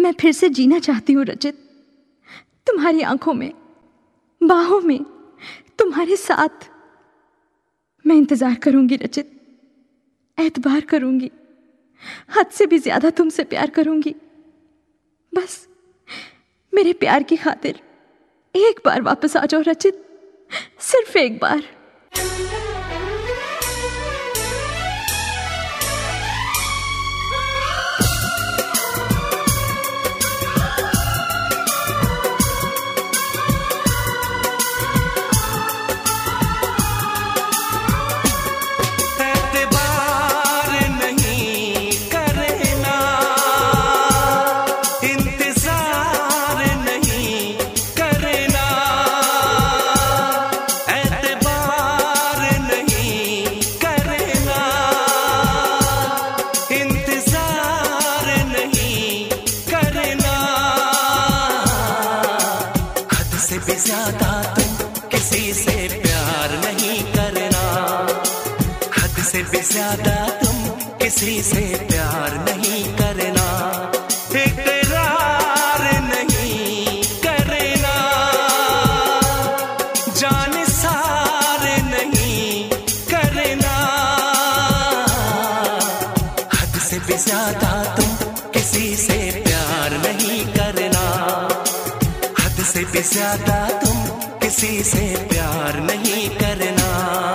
मैं फिर से जीना चाहती हूँ रचित, तुम्हारी आंखों में, बाहों में, तुम्हारे साथ। मैं इंतजार करूंगी रचित, एतबार करूंगी, हद से भी ज्यादा तुमसे प्यार करूंगी। बस मेरे प्यार की खातिर एक बार वापस आ जाओ रचित, सिर्फ एक बार। भी ज्यादा तुम किसी से प्यार नहीं करना, हद से भी ज्यादा तुम किसी से प्यार नहीं करना, इकरार नहीं करना, जान सार नहीं करना, हद से भी ज्यादा तुम किसी से प्यार नहीं करना, हद से भी ज्यादा तुम किसी से प्यार नहीं करना।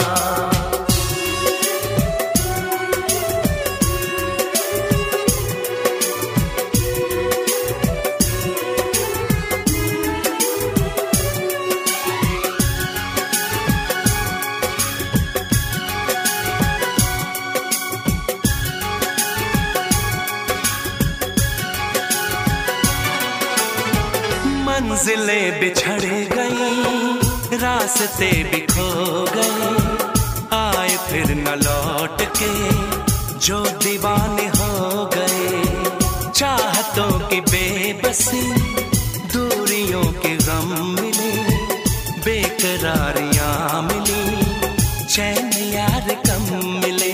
मंजिलें बिछड़ गई, रास्ते भी खो गए, आए फिर न लौट के जो दीवाने हो गए, चाहतों की बेबसी, दूरियों के गम मिले, बेकरारियां मिली, चैन यार कम मिले,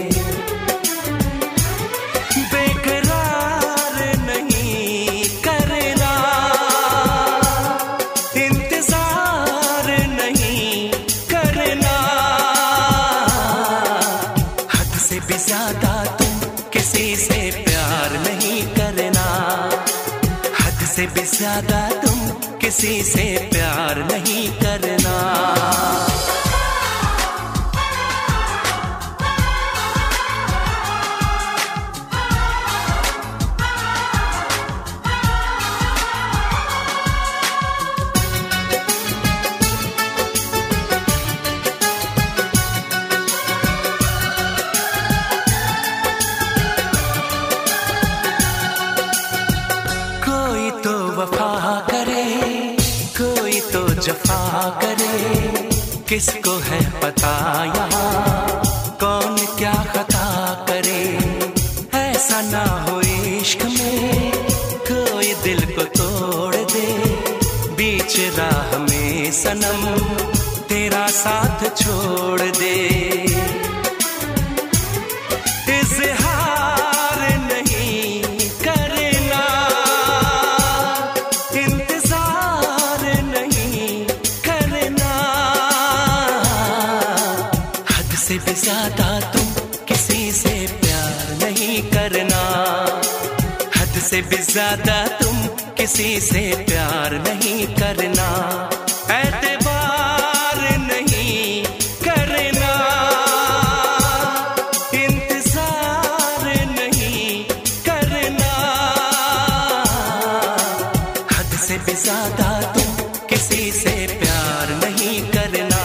ज्यादा तुम किसी से प्यार नहीं करना, हद से भी ज्यादा तुम किसी से प्यार नहीं करना। वफा करे कोई तो जफा करे, किसको है पता यहाँ कौन क्या खता करे, ऐसा ना हो इश्क में कोई दिल को तोड़ दे, बीच राह में सनम तेरा साथ छोड़ दे, से भी ज्यादा तुम किसी से प्यार नहीं करना, हद से भी ज्यादा तुम किसी से प्यार नहीं करना, एतबार नहीं करना, इंतजार नहीं करना, हद से भी ज्यादा तुम किसी से प्यार नहीं करना,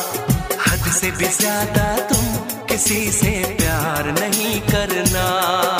हद से भी ज्यादा तुम किसी से प्यार नहीं करना।